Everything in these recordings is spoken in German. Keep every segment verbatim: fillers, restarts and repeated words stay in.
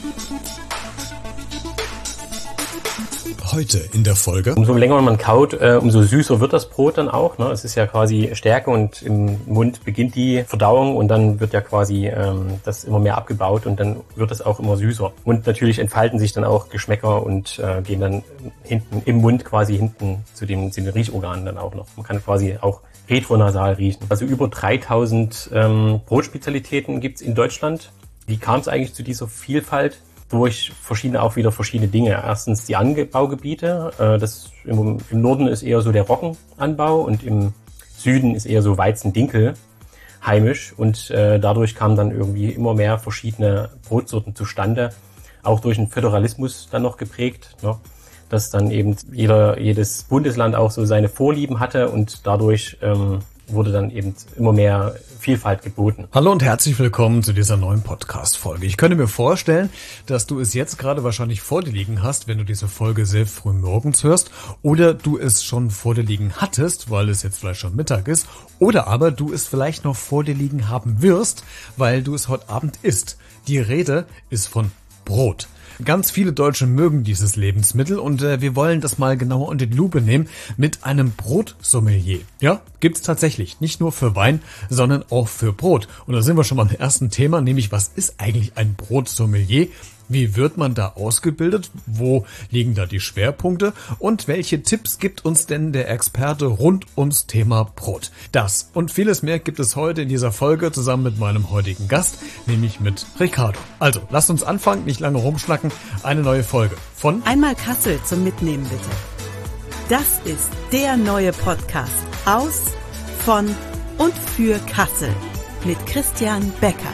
Heute in der Folge. Umso länger man kaut, äh, umso süßer wird das Brot dann auch. Ne? Es ist ja quasi Stärke und im Mund beginnt die Verdauung und dann wird ja quasi ähm, das immer mehr abgebaut und dann wird es auch immer süßer. Und natürlich entfalten sich dann auch Geschmäcker und äh, gehen dann hinten im Mund quasi hinten zu den, zu den Riechorganen dann auch noch. Man kann quasi auch retronasal riechen. Also über dreitausend ähm, Brotspezialitäten gibt's in Deutschland. Wie kam es eigentlich zu dieser Vielfalt? Durch verschiedene, auch wieder verschiedene Dinge. Erstens die Anbaugebiete. Äh, das im, im Norden ist eher so der Roggenanbau und im Süden ist eher so Weizen-Dinkel heimisch. Und äh, dadurch kamen dann irgendwie immer mehr verschiedene Brotsorten zustande. Auch durch den Föderalismus dann noch geprägt, ne? Dass dann eben jeder, jedes Bundesland auch so seine Vorlieben hatte und dadurch ähm, wurde dann eben immer mehr Vielfalt geboten. Hallo und herzlich willkommen zu dieser neuen Podcast-Folge. Ich könnte mir vorstellen, dass du es jetzt gerade wahrscheinlich vor dir liegen hast, wenn du diese Folge sehr früh morgens hörst, oder du es schon vor dir liegen hattest, weil es jetzt vielleicht schon Mittag ist, oder aber du es vielleicht noch vor dir liegen haben wirst, weil du es heute Abend isst. Die Rede ist von Brot. Ganz viele Deutsche mögen dieses Lebensmittel und äh, wir wollen das mal genauer unter die Lupe nehmen mit einem Brotsommelier. Ja, gibt's tatsächlich. Nicht nur für Wein, sondern auch für Brot. Und da sind wir schon beim ersten Thema, nämlich was ist eigentlich ein Brotsommelier? Wie wird man da ausgebildet? Wo liegen da die Schwerpunkte? Und welche Tipps gibt uns denn der Experte rund ums Thema Brot? Das und vieles mehr gibt es heute in dieser Folge zusammen mit meinem heutigen Gast, nämlich mit Ricardo. Also, lasst uns anfangen, nicht lange rumschnacken. Eine neue Folge von Einmal Kassel zum Mitnehmen bitte. Das ist der neue Podcast aus, von und für Kassel mit Christian Becker.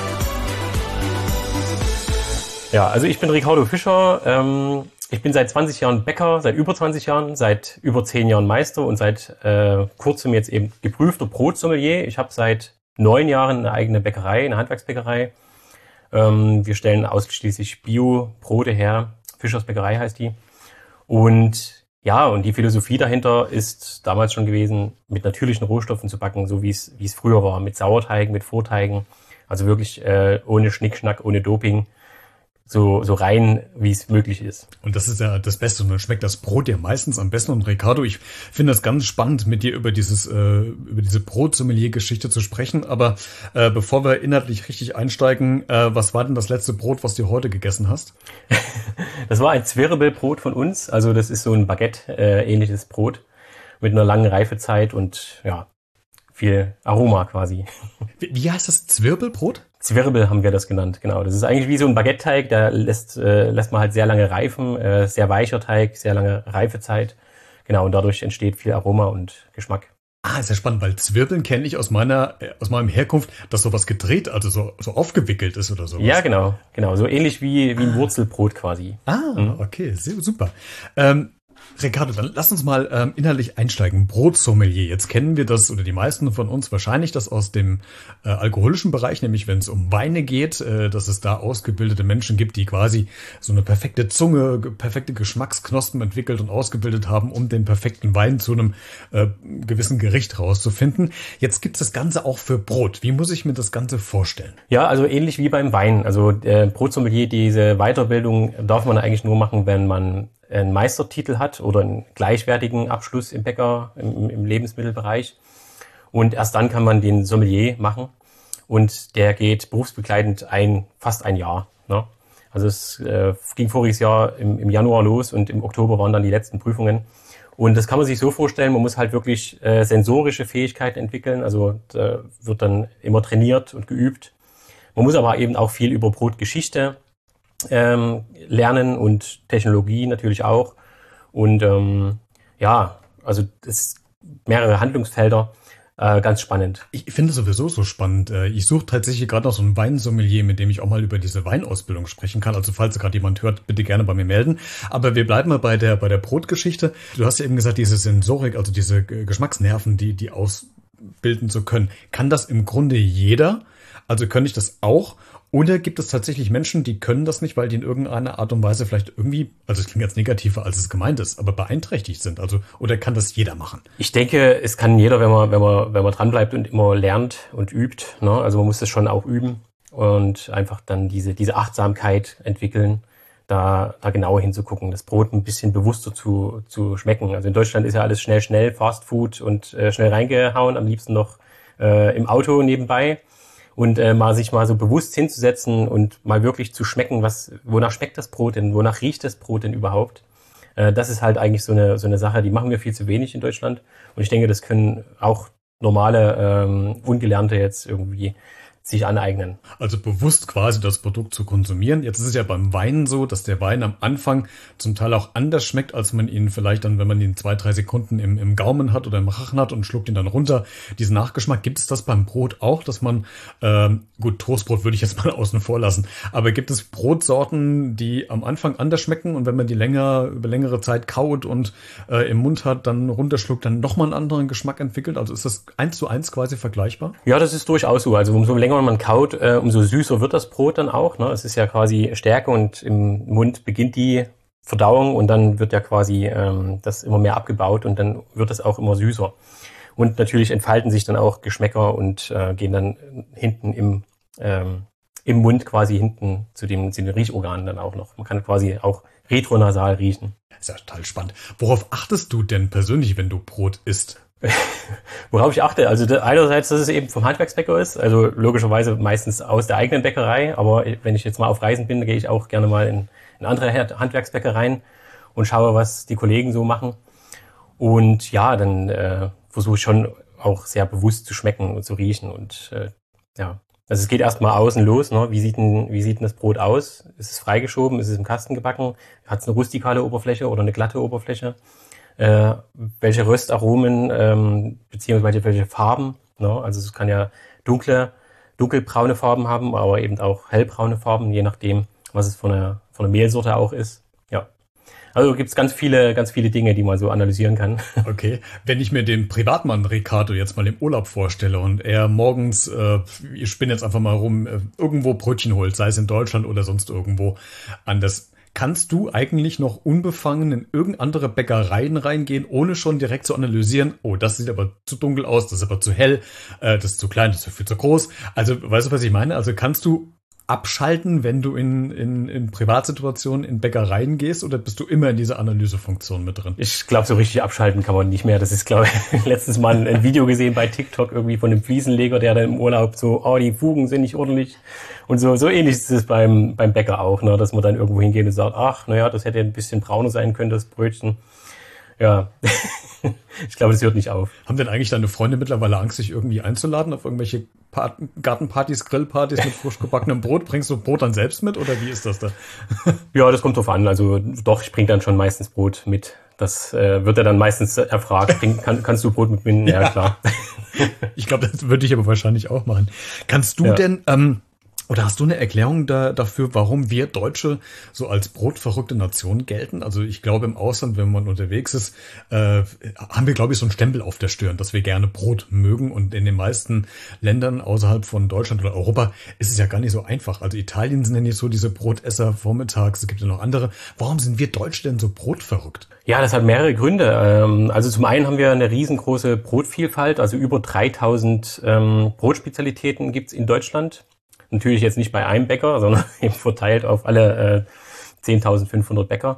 Ja, also ich bin Ricardo Fischer. Ähm, ich bin seit zwanzig Jahren Bäcker, seit über zwanzig Jahren, seit über zehn Jahren Meister und seit äh, kurzem jetzt eben geprüfter Brotsommelier. Ich habe seit neun Jahren eine eigene Bäckerei, eine Handwerksbäckerei. Ähm, wir stellen ausschließlich Bio-Brote her. Fischers Bäckerei heißt die. Und ja, und die Philosophie dahinter ist damals schon gewesen, mit natürlichen Rohstoffen zu backen, so wie es wie es früher war, mit Sauerteigen, mit Vorteigen. Also wirklich äh, ohne Schnickschnack, ohne Doping. So, so rein, wie es möglich ist. Und das ist ja das Beste. Und dann schmeckt das Brot ja meistens am besten. Und Ricardo, ich finde das ganz spannend, mit dir über dieses, äh, über diese Brotsommelier-Geschichte zu sprechen. Aber äh, bevor wir inhaltlich richtig einsteigen, äh, was war denn das letzte Brot, was du heute gegessen hast? Das war ein Zwirbelbrot von uns. Also das ist so ein Baguette-ähnliches äh, Brot mit einer langen Reifezeit und ja, viel Aroma quasi. Wie, wie heißt das? Zwirbelbrot? Zwirbel haben wir das genannt, genau. Das ist eigentlich wie so ein Baguette-Teig, da lässt, äh, lässt man halt sehr lange reifen, äh, sehr weicher Teig, sehr lange Reifezeit. Genau, und dadurch entsteht viel Aroma und Geschmack. Ah, ist ja spannend, weil Zwirbeln kenne ich aus meiner, aus meinem Herkunft, dass sowas gedreht, also so, so aufgewickelt ist oder sowas. Ja, genau, genau. So ähnlich wie, wie ein Wurzelbrot quasi. Ah, mhm. Okay, sehr, super. Ähm, Ricardo, dann lass uns mal ähm, inhaltlich einsteigen. Brotsommelier. Jetzt kennen wir das, oder die meisten von uns wahrscheinlich, das aus dem äh, alkoholischen Bereich, nämlich wenn es um Weine geht, äh, dass es da ausgebildete Menschen gibt, die quasi so eine perfekte Zunge, perfekte Geschmacksknospen entwickelt und ausgebildet haben, um den perfekten Wein zu einem äh, gewissen Gericht rauszufinden. Jetzt gibt es das Ganze auch für Brot. Wie muss ich mir das Ganze vorstellen? Ja, also ähnlich wie beim Wein. Also äh, Brotsommelier, diese Weiterbildung darf man eigentlich nur machen, wenn man einen Meistertitel hat oder einen gleichwertigen Abschluss im Bäcker, im, im Lebensmittelbereich. Und erst dann kann man den Sommelier machen. Und der geht berufsbegleitend ein, fast ein Jahr. Ne? Also es äh, ging voriges Jahr im, im Januar los und im Oktober waren dann die letzten Prüfungen. Und das kann man sich so vorstellen, man muss halt wirklich äh, sensorische Fähigkeiten entwickeln. Also da wird dann immer trainiert und geübt. Man muss aber eben auch viel über Brotgeschichte Ähm, lernen und Technologie natürlich auch. Und ähm, ja, also es mehrere Handlungsfelder, äh, ganz spannend. Ich finde es sowieso so spannend. Ich suche tatsächlich gerade noch so einen Weinsommelier, mit dem ich auch mal über diese Weinausbildung sprechen kann. Also falls gerade jemand hört, bitte gerne bei mir melden. Aber wir bleiben mal bei der bei der Brotgeschichte. Du hast ja eben gesagt, diese Sensorik, also diese Geschmacksnerven, die die ausbilden zu können. Kann das im Grunde jeder? Also könnte ich das auch? Oder gibt es tatsächlich Menschen, die können das nicht, weil die in irgendeiner Art und Weise vielleicht irgendwie, also es klingt jetzt negativer, als es gemeint ist, aber beeinträchtigt sind? Also, oder kann das jeder machen? Ich denke, es kann jeder, wenn man, wenn man, wenn man dranbleibt und immer lernt und übt, ne? Also man muss das schon auch üben. und einfach dann diese, diese Achtsamkeit entwickeln, da, da genauer hinzugucken, das Brot ein bisschen bewusster zu, zu schmecken. Also in Deutschland ist ja alles schnell, schnell, Fast Food und äh, schnell reingehauen, am liebsten noch äh, im Auto nebenbei. Und äh, mal sich mal so bewusst hinzusetzen und mal wirklich zu schmecken, was, wonach schmeckt das Brot denn, wonach riecht das Brot denn überhaupt? Äh, das ist halt eigentlich so eine, so eine Sache, die machen wir viel zu wenig in Deutschland. Und ich denke, das können auch normale, ähm, Ungelernte jetzt irgendwie sich aneignen. Also bewusst quasi das Produkt zu konsumieren. Jetzt ist es ja beim Wein so, dass der Wein am Anfang zum Teil auch anders schmeckt, als man ihn vielleicht dann, wenn man ihn zwei, drei Sekunden im, im Gaumen hat oder im Rachen hat und schluckt ihn dann runter. Diesen Nachgeschmack, gibt es das beim Brot auch, dass man, ähm, gut, Toastbrot würde ich jetzt mal außen vor lassen, aber gibt es Brotsorten, die am Anfang anders schmecken und wenn man die länger, über längere Zeit kaut und äh, im Mund hat, dann runterschluckt, dann nochmal einen anderen Geschmack entwickelt? Also ist das eins zu eins quasi vergleichbar? Ja, das ist durchaus so. Also umso länger man kaut, äh, umso süßer wird das Brot dann auch. Ne? Es ist ja quasi Stärke und im Mund beginnt die Verdauung und dann wird ja quasi ähm, das immer mehr abgebaut und dann wird es auch immer süßer. Und natürlich entfalten sich dann auch Geschmäcker und äh, gehen dann hinten im, ähm, im Mund quasi hinten zu, dem, zu den Riechorganen dann auch noch. Man kann quasi auch retronasal riechen. Das ist ja total spannend. Worauf achtest du denn persönlich, wenn du Brot isst? Worauf ich achte, also einerseits, dass es eben vom Handwerksbäcker ist, also logischerweise meistens aus der eigenen Bäckerei, aber wenn ich jetzt mal auf Reisen bin, gehe ich auch gerne mal in, in andere Handwerksbäckereien und schaue, was die Kollegen so machen. Und ja, dann äh, versuche ich schon auch sehr bewusst zu schmecken und zu riechen und äh, ja. Also es geht erstmal außen los, ne? Wie sieht denn, wie sieht denn das Brot aus? Ist es freigeschoben? Ist es im Kasten gebacken? Hat es eine rustikale Oberfläche oder eine glatte Oberfläche? Äh, welche Röstaromen ähm, beziehungsweise welche Farben. Ne? Also es kann ja dunkle, dunkelbraune Farben haben, aber eben auch hellbraune Farben, je nachdem, was es von der, von der Mehlsorte auch ist. Ja. Also gibt es ganz viele, ganz viele Dinge, die man so analysieren kann. Okay, wenn ich mir den Privatmann Ricardo jetzt mal im Urlaub vorstelle und er morgens, äh, ich spinne jetzt einfach mal rum, äh, irgendwo Brötchen holt, sei es in Deutschland oder sonst irgendwo anders. Kannst du eigentlich noch unbefangen in irgendeine andere Bäckereien reingehen, ohne schon direkt zu analysieren, oh, das sieht aber zu dunkel aus, das ist aber zu hell, äh, das ist zu klein, das ist viel zu groß. Also, weißt du, was ich meine? Also kannst du abschalten, wenn du in, in, in Privatsituationen in Bäckereien gehst, oder bist du immer in dieser Analysefunktion mit drin? Ich glaube, so richtig abschalten kann man nicht mehr. Das ist, glaube ich, letztens mal ein Video gesehen bei TikTok irgendwie von einem Fliesenleger, der dann im Urlaub so, oh, die Fugen sind nicht ordentlich. Und so, so ähnlich ist es beim, beim Bäcker auch, ne, dass man dann irgendwo hingeht und sagt, ach, naja, das hätte ein bisschen brauner sein können, das Brötchen. Ja, ich glaube, das hört nicht auf. Haben denn eigentlich deine Freunde mittlerweile Angst, sich irgendwie einzuladen auf irgendwelche Part- Gartenpartys, Grillpartys mit frisch gebackenem Brot? Bringst du Brot dann selbst mit oder wie ist das da? Ja, das kommt drauf an. Also doch, ich bringe dann schon meistens Brot mit. Das äh, wird ja dann meistens erfragt. Bring, kann, kannst du Brot mitbringen? Ja, ja, klar. Ich glaube, das würde ich aber wahrscheinlich auch machen. Kannst du ja. denn... Ähm, Oder hast du eine Erklärung da, dafür, warum wir Deutsche so als brotverrückte Nation gelten? Also ich glaube, im Ausland, wenn man unterwegs ist, äh, haben wir, glaube ich, so einen Stempel auf der Stirn, dass wir gerne Brot mögen. Und in den meisten Ländern außerhalb von Deutschland oder Europa ist es ja gar nicht so einfach. Also Italien sind ja nicht so diese Brotesser vormittags, es gibt ja noch andere. Warum sind wir Deutsche denn so brotverrückt? Ja, das hat mehrere Gründe. Also zum einen haben wir eine riesengroße Brotvielfalt, also über dreitausend ähm, Brotspezialitäten gibt's in Deutschland. Natürlich jetzt nicht bei einem Bäcker, sondern eben verteilt auf alle äh, zehntausendfünfhundert Bäcker.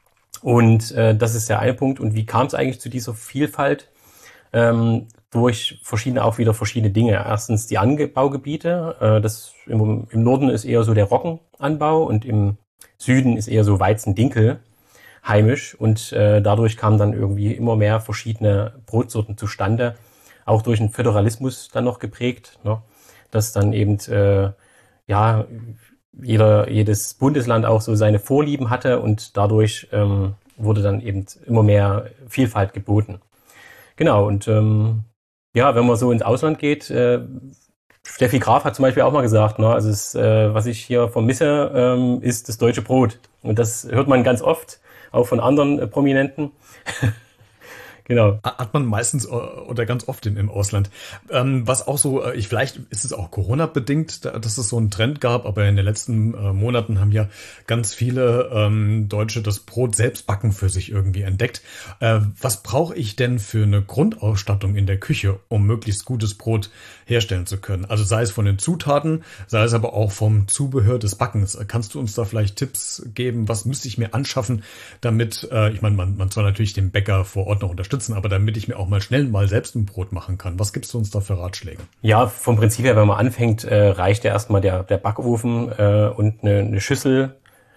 Und äh, das ist der eine Punkt. Und wie kam es eigentlich zu dieser Vielfalt? Ähm, durch verschiedene, auch wieder verschiedene Dinge. Erstens die Anbaugebiete. Äh, das im, im Norden ist eher so der Roggenanbau und im Süden ist eher so Weizen-Dinkel heimisch. Und äh, dadurch kamen dann irgendwie immer mehr verschiedene Brotsorten zustande. Auch durch den Föderalismus dann noch geprägt, ne? Dass dann eben äh, ja jeder jedes Bundesland auch so seine Vorlieben hatte und dadurch ähm, wurde dann eben immer mehr Vielfalt geboten. Genau, und ähm, ja, wenn man so ins Ausland geht, äh, Steffi Graf hat zum Beispiel auch mal gesagt, ne, also es, äh, was ich hier vermisse, ähm, ist das deutsche Brot. Und das hört man ganz oft, auch von anderen äh, Prominenten. Genau. Hat man meistens oder ganz oft im, im Ausland. Ähm, was auch so, ich vielleicht ist es auch Corona-bedingt, dass es so einen Trend gab, aber in den letzten äh, Monaten haben ja ganz viele ähm, Deutsche das Brot selbst backen für sich irgendwie entdeckt. Äh, was brauche ich denn für eine Grundausstattung in der Küche, um möglichst gutes Brot herstellen zu können? Also sei es von den Zutaten, sei es aber auch vom Zubehör des Backens. Kannst du uns da vielleicht Tipps geben? Was müsste ich mir anschaffen, damit, äh, ich meine, man, man soll natürlich den Bäcker vor Ort noch unterstützen, aber damit ich mir auch mal schnell mal selbst ein Brot machen kann. Was gibst du uns da für Ratschläge? Ja, vom Prinzip her, wenn man anfängt, äh, reicht ja erstmal der, der Backofen äh, und eine, eine Schüssel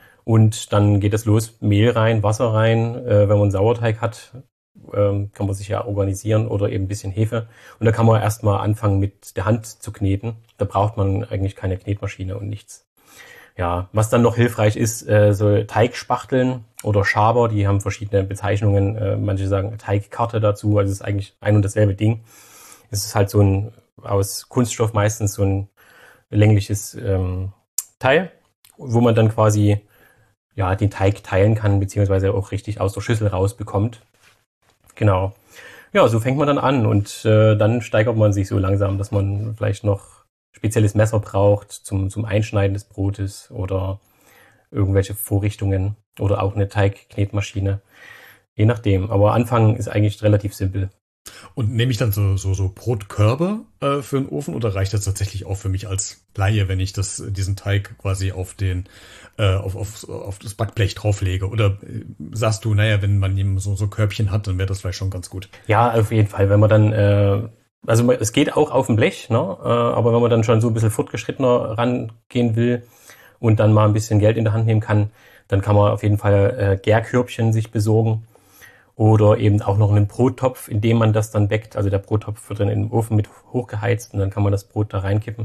und dann geht es los, Mehl rein, Wasser rein. Äh, wenn man einen Sauerteig hat, ähm, kann man sich ja organisieren oder eben ein bisschen Hefe. Und da kann man erstmal anfangen mit der Hand zu kneten. Da braucht man eigentlich keine Knetmaschine und nichts. Ja, was dann noch hilfreich ist, äh, so Teigspachteln oder Schaber, die haben verschiedene Bezeichnungen. Äh, manche sagen Teigkarte dazu, also es ist eigentlich ein und dasselbe Ding. Es ist halt so ein, aus Kunststoff meistens so ein längliches ähm, Teil, wo man dann quasi ja den Teig teilen kann, beziehungsweise auch richtig aus der Schüssel rausbekommt. Genau. Ja, so fängt man dann an und äh, dann steigert man sich so langsam, dass man vielleicht noch spezielles Messer braucht zum, zum Einschneiden des Brotes oder irgendwelche Vorrichtungen oder auch eine Teigknetmaschine. Je nachdem. Aber anfangen ist eigentlich relativ simpel. Und nehme ich dann so, so, so Brotkörbe äh, für den Ofen oder reicht das tatsächlich auch für mich als Laie, wenn ich das, diesen Teig quasi auf den, äh, auf, auf, auf das Backblech drauflege? Oder äh, sagst du, naja, wenn man eben so, so Körbchen hat, dann wäre das vielleicht schon ganz gut? Ja, auf jeden Fall. Wenn man dann, äh, also es geht auch auf dem Blech, ne? äh, aber wenn man dann schon so ein bisschen fortgeschrittener rangehen will und dann mal ein bisschen Geld in der Hand nehmen kann, dann kann man auf jeden Fall äh, Gärkörbchen sich besorgen. Oder eben auch noch einen Brottopf, in dem man das dann backt. Also der Brottopf wird dann im Ofen mit hochgeheizt und dann kann man das Brot da reinkippen.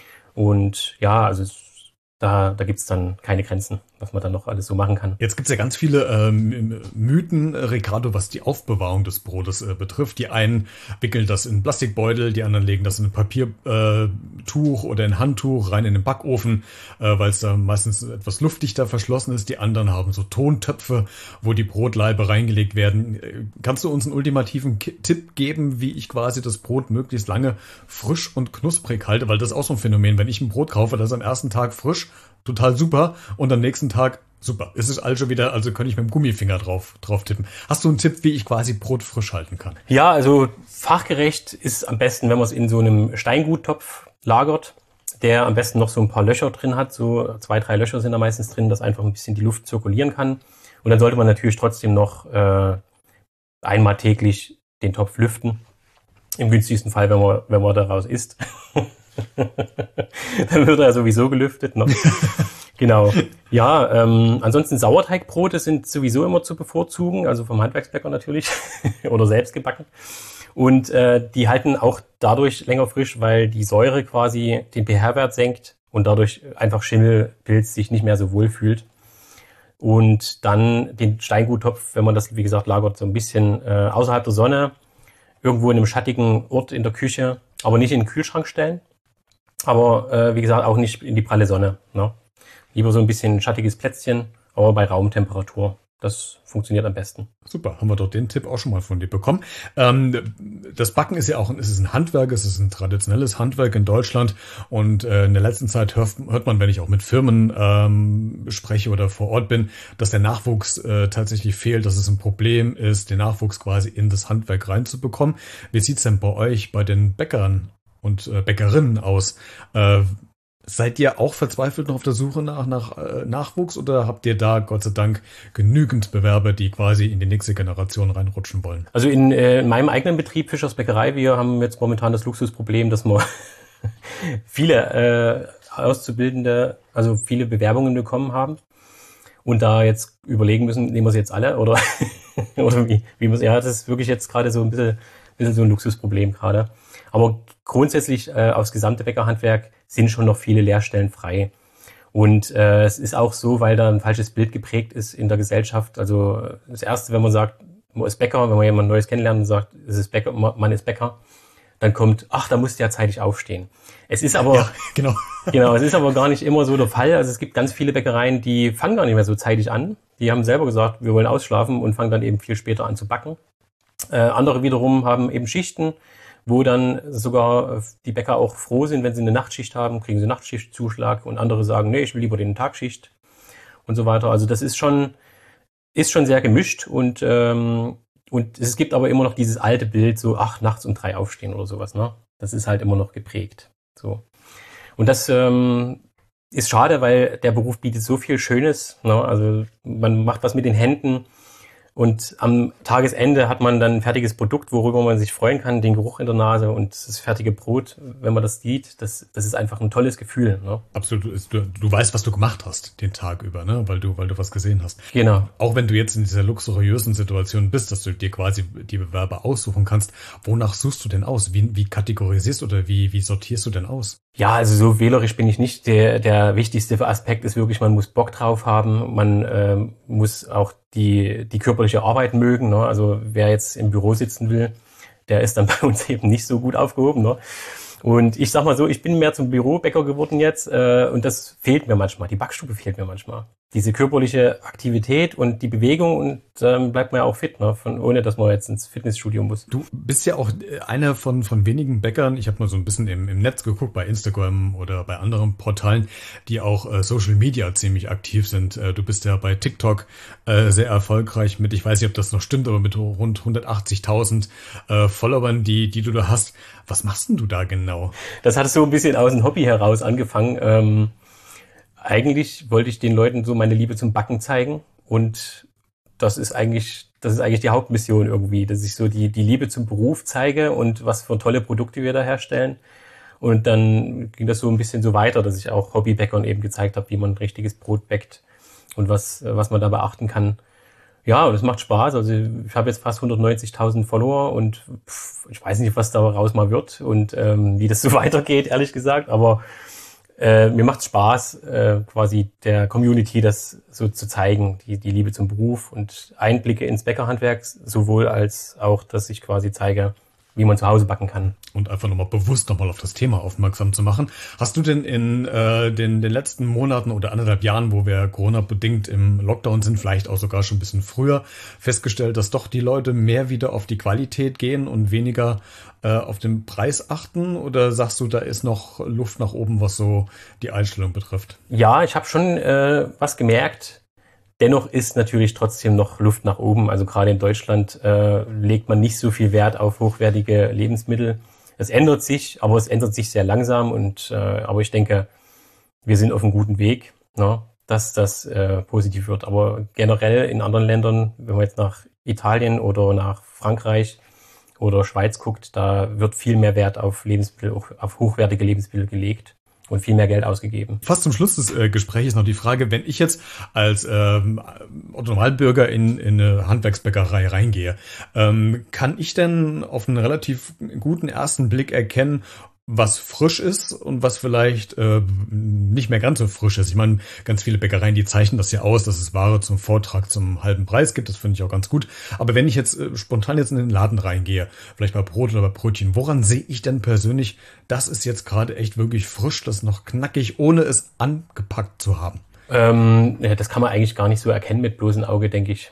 Und ja, also da, da gibt's dann keine Grenzen, was man dann noch alles so machen kann. Jetzt gibt's ja ganz viele ähm, Mythen, Ricardo, was die Aufbewahrung des Brotes äh, betrifft. Die einen wickeln das in Plastikbeutel, die anderen legen das in ein Papiertuch äh, oder in ein Handtuch rein in den Backofen, äh, weil es da meistens etwas luftdichter verschlossen ist. Die anderen haben so Tontöpfe, wo die Brotlaibe reingelegt werden. Kannst du uns einen ultimativen K- Tipp geben, wie ich quasi das Brot möglichst lange frisch und knusprig halte? Weil das ist auch so ein Phänomen. Wenn ich ein Brot kaufe, das ist am ersten Tag frisch, total super, und am nächsten Tag super. Es ist also wieder, also könnte ich mit dem Gummifinger drauf, drauf tippen. Hast du einen Tipp, wie ich quasi Brot frisch halten kann? Ja, also fachgerecht ist am besten, wenn man es in so einem Steinguttopf lagert, der am besten noch so ein paar Löcher drin hat. So zwei, drei Löcher sind da meistens drin, dass einfach ein bisschen die Luft zirkulieren kann. Und dann sollte man natürlich trotzdem noch äh, einmal täglich den Topf lüften. Im günstigsten Fall, wenn man, wenn man daraus isst. Dann wird er sowieso gelüftet. Ne? Genau. Ja, ähm, ansonsten Sauerteigbrote sind sowieso immer zu bevorzugen, also vom Handwerksbäcker natürlich oder selbst gebacken. Und äh, die halten auch dadurch länger frisch, weil die Säure quasi den pH-Wert senkt und dadurch einfach Schimmelpilz sich nicht mehr so wohl fühlt. Und dann den Steinguttopf, wenn man das, wie gesagt, lagert, so ein bisschen äh, außerhalb der Sonne, irgendwo in einem schattigen Ort in der Küche, aber nicht in den Kühlschrank stellen. Aber äh, wie gesagt, auch nicht in die pralle Sonne. Ne? Lieber so ein bisschen schattiges Plätzchen, aber bei Raumtemperatur. Das funktioniert am besten. Super, haben wir doch den Tipp auch schon mal von dir bekommen. Ähm, das Backen ist ja auch es ist ein Handwerk, es ist ein traditionelles Handwerk in Deutschland. Und äh, in der letzten Zeit hört, hört man, wenn ich auch mit Firmen ähm, spreche oder vor Ort bin, dass der Nachwuchs äh, tatsächlich fehlt, dass es ein Problem ist, den Nachwuchs quasi in das Handwerk reinzubekommen. Wie sieht's denn bei euch, bei den Bäckern und äh, Bäckerinnen aus? Äh, seid ihr auch verzweifelt noch auf der Suche nach, nach äh, Nachwuchs oder habt ihr da Gott sei Dank genügend Bewerber, die quasi in die nächste Generation reinrutschen wollen? Also in, äh, in meinem eigenen Betrieb Fischers Bäckerei, wir haben jetzt momentan das Luxusproblem, dass wir viele äh, Auszubildende, also viele Bewerbungen bekommen haben und da jetzt überlegen müssen, nehmen wir sie jetzt alle oder oder wie, wie muss ja, das ist wirklich jetzt gerade so ein bisschen, bisschen so ein Luxusproblem gerade. Aber grundsätzlich äh, aufs gesamte Bäckerhandwerk sind schon noch viele Lehrstellen frei. Und äh, es ist auch so, weil da ein falsches Bild geprägt ist in der Gesellschaft. Also das Erste, wenn man sagt, man ist Bäcker, wenn man jemand Neues kennenlernt und sagt, es ist Bäcker, man ist Bäcker, dann kommt, ach, da musst du ja zeitig aufstehen. Es ist aber ja, genau. genau, es ist aber gar nicht immer so der Fall. Also es gibt ganz viele Bäckereien, die fangen gar nicht mehr so zeitig an. Die haben selber gesagt, wir wollen ausschlafen und fangen dann eben viel später an zu backen. Äh, andere wiederum haben eben Schichten, wo dann sogar die Bäcker auch froh sind, wenn sie eine Nachtschicht haben, kriegen sie Nachtschichtzuschlag und andere sagen, nee, ich will lieber den Tagschicht und so weiter. Also das ist schon, ist schon sehr gemischt und, ähm, und es gibt aber immer noch dieses alte Bild, so ach, nachts um drei aufstehen oder sowas, ne? Das ist halt immer noch geprägt. So. Und das ähm, ist schade, weil der Beruf bietet so viel Schönes, ne? Also man macht was mit den Händen. Und am Tagesende hat man dann ein fertiges Produkt, worüber man sich freuen kann, den Geruch in der Nase und das fertige Brot, wenn man das sieht, das, das ist einfach ein tolles Gefühl. Ne? Absolut. Du, du weißt, was du gemacht hast den Tag über, ne? weil du, weil du was gesehen hast. Genau. Auch wenn du jetzt in dieser luxuriösen Situation bist, dass du dir quasi die Bewerber aussuchen kannst, wonach suchst du denn aus? Wie, wie kategorisierst oder wie, wie sortierst du denn aus? Ja, also so wählerisch bin ich nicht. Der, der wichtigste Aspekt ist wirklich, man muss Bock drauf haben, man äh, muss auch die, die körperliche Arbeit mögen. Ne? Also wer jetzt im Büro sitzen will, der ist dann bei uns eben nicht so gut aufgehoben. Ne? Und ich sag mal so, ich bin mehr zum Bürobäcker geworden jetzt äh, und das fehlt mir manchmal. Die Backstube fehlt mir manchmal. Diese körperliche Aktivität und die Bewegung und ähm, bleibt man ja auch fit, ne? Von, ohne dass man jetzt ins Fitnessstudio muss. Du bist ja auch einer von von wenigen Bäckern, ich habe mal so ein bisschen im, im Netz geguckt, bei Instagram oder bei anderen Portalen, die auch äh, Social Media ziemlich aktiv sind. Äh, du bist ja bei TikTok äh, sehr erfolgreich mit, ich weiß nicht, ob das noch stimmt, aber mit rund hundertachtzigtausend äh, Followern, die die du da hast. Was machst denn du da genau? Das hat so ein bisschen aus dem Hobby heraus angefangen. Ähm, Eigentlich wollte ich den Leuten so meine Liebe zum Backen zeigen und das ist eigentlich, das ist eigentlich die Hauptmission irgendwie, dass ich so die, die Liebe zum Beruf zeige und was für tolle Produkte wir da herstellen. Und dann ging das so ein bisschen so weiter, dass ich auch Hobbybäckern eben gezeigt habe, wie man ein richtiges Brot bäckt und was, was man da beachten kann. Ja, und es macht Spaß. Also ich habe jetzt fast hundertneunzigtausend Follower und pff, ich weiß nicht, was daraus mal wird und ähm, wie das so weitergeht, ehrlich gesagt, aber Äh, mir macht's Spaß, äh, quasi der Community das so zu zeigen, die, die Liebe zum Beruf und Einblicke ins Bäckerhandwerk, sowohl als auch, dass ich quasi zeige, wie man zu Hause backen kann. Und einfach nochmal bewusst nochmal auf das Thema aufmerksam zu machen. Hast du denn in äh, den, den letzten Monaten oder anderthalb Jahren, wo wir Corona-bedingt im Lockdown sind, vielleicht auch sogar schon ein bisschen früher, festgestellt, dass doch die Leute mehr wieder auf die Qualität gehen und weniger äh, auf den Preis achten? Oder sagst du, da ist noch Luft nach oben, was so die Einstellung betrifft? Ja, ich habe schon äh, was gemerkt. Dennoch ist natürlich trotzdem noch Luft nach oben. Also gerade in Deutschland äh, legt man nicht so viel Wert auf hochwertige Lebensmittel. Es ändert sich, aber es ändert sich sehr langsam. Und äh, aber ich denke, wir sind auf einem guten Weg, ne, dass das äh, positiv wird. Aber generell in anderen Ländern, wenn man jetzt nach Italien oder nach Frankreich oder Schweiz guckt, da wird viel mehr Wert auf Lebensmittel, auf hochwertige Lebensmittel gelegt. Und viel mehr Geld ausgegeben. Fast zum Schluss des äh, Gesprächs noch die Frage, wenn ich jetzt als ähm, Otto-Normalbürger in, in eine Handwerksbäckerei reingehe, ähm, kann ich denn auf einen relativ guten ersten Blick erkennen, was frisch ist und was vielleicht äh, nicht mehr ganz so frisch ist? Ich meine, ganz viele Bäckereien, die zeichnen das ja aus, dass es Ware zum Vortrag zum halben Preis gibt. Das finde ich auch ganz gut. Aber wenn ich jetzt äh, spontan jetzt in den Laden reingehe, vielleicht bei Brot oder bei Brötchen, woran sehe ich denn persönlich, das ist jetzt gerade echt wirklich frisch, das ist noch knackig, ohne es angepackt zu haben? Ähm, ja, das kann man eigentlich gar nicht so erkennen mit bloßem Auge, denke ich.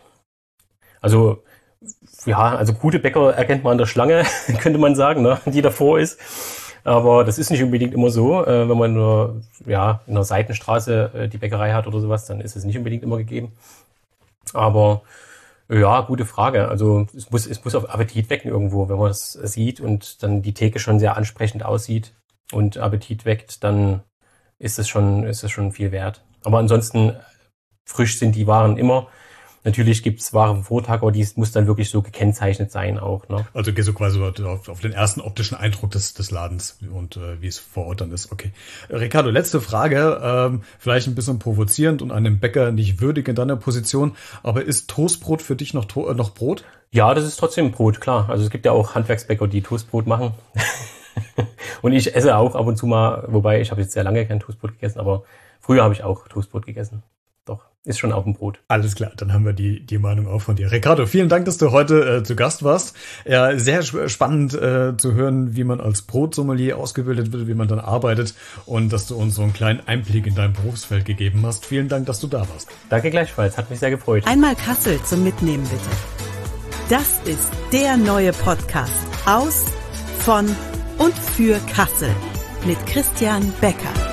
Also ja, also gute Bäcker erkennt man an der Schlange, könnte man sagen, ne, die davor ist. Aber das ist nicht unbedingt immer so. Äh, wenn man nur ja, in einer Seitenstraße äh, die Bäckerei hat oder sowas, dann ist es nicht unbedingt immer gegeben. Aber ja, gute Frage. Also es muss, es muss auf Appetit wecken irgendwo, wenn man das sieht und dann die Theke schon sehr ansprechend aussieht und Appetit weckt, dann ist es schon, ist es schon viel wert. Aber ansonsten frisch sind die Waren immer. Natürlich gibt es Ware vom Vortag, aber die muss dann wirklich so gekennzeichnet sein auch. Ne? Also gehst du quasi auf, auf den ersten optischen Eindruck des, des Ladens und äh, wie es vor Ort dann ist. Okay. Ricardo, letzte Frage, ähm, vielleicht ein bisschen provozierend und einem Bäcker nicht würdig in deiner Position, aber ist Toastbrot für dich noch, to- äh, noch Brot? Ja, das ist trotzdem Brot, klar. Also es gibt ja auch Handwerksbäcker, die Toastbrot machen. Und ich esse auch ab und zu mal, wobei ich habe jetzt sehr lange kein Toastbrot gegessen, aber früher habe ich auch Toastbrot gegessen. Doch, ist schon auch ein Brot. Alles klar, dann haben wir die die Meinung auch von dir. Ricardo, vielen Dank, dass du heute äh, zu Gast warst. Ja, sehr spannend äh, zu hören, wie man als Brotsommelier ausgebildet wird, wie man dann arbeitet und dass du uns so einen kleinen Einblick in dein Berufsfeld gegeben hast. Vielen Dank, dass du da warst. Danke gleichfalls, hat mich sehr gefreut. Einmal Kassel zum Mitnehmen bitte. Das ist der neue Podcast aus, von und für Kassel mit Christian Becker.